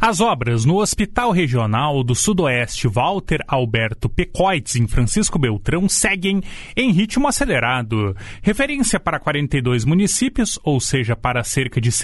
As obras no Hospital Regional do Sudoeste Walter Alberto Pecoites, em Francisco Beltrão, seguem em ritmo acelerado. Referência para 42 municípios, ou seja, para cerca de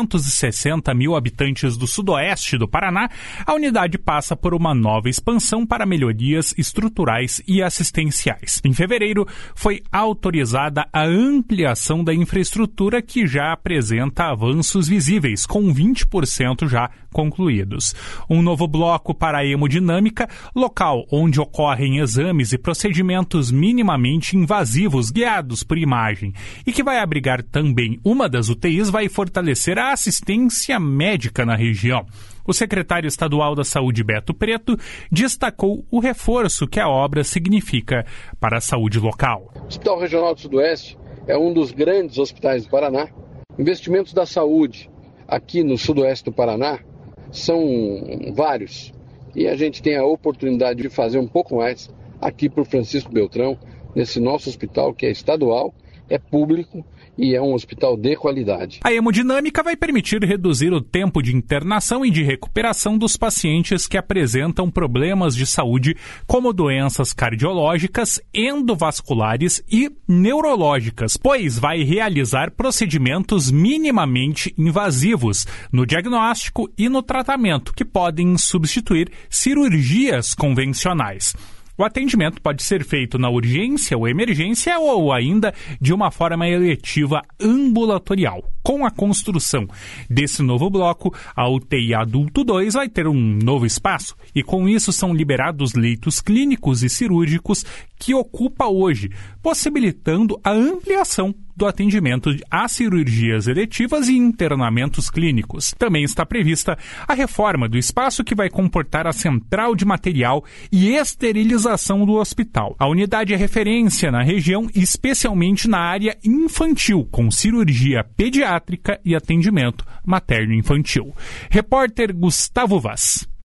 660 mil habitantes do sudoeste do Paraná, a unidade passa por uma nova expansão para melhorias estruturais e assistenciais. Em fevereiro, foi autorizada a ampliação da infraestrutura que já apresenta avanços visíveis, com 20% já concluídos. Um novo bloco para a hemodinâmica, local onde ocorrem exames e procedimentos minimamente invasivos guiados por imagem, e que vai abrigar também uma das UTIs, vai fortalecer a assistência médica na região. O secretário estadual da Saúde, Beto Preto, destacou o reforço que a obra significa para a saúde local. O Hospital Regional do Sudoeste é um dos grandes hospitais do Paraná. Investimentos da saúde aqui no sudoeste do Paraná são vários, e a gente tem a oportunidade de fazer um pouco mais aqui por Francisco Beltrão, nesse nosso hospital que é estadual, é público e é um hospital de qualidade. A hemodinâmica vai permitir reduzir o tempo de internação e de recuperação dos pacientes que apresentam problemas de saúde, como doenças cardiológicas, endovasculares e neurológicas, pois vai realizar procedimentos minimamente invasivos no diagnóstico e no tratamento, que podem substituir cirurgias convencionais. O atendimento pode ser feito na urgência ou emergência ou ainda de uma forma eletiva ambulatorial. Com a construção desse novo bloco, a UTI Adulto 2 vai ter um novo espaço e com isso são liberados leitos clínicos e cirúrgicos que ocupa hoje, possibilitando a ampliação do atendimento a cirurgias eletivas e internamentos clínicos. Também está prevista a reforma do espaço que vai comportar a central de material e esterilização do hospital. A unidade é referência na região, especialmente na área infantil, com cirurgia pediátrica e atendimento materno-infantil. Repórter Gustavo Vaz.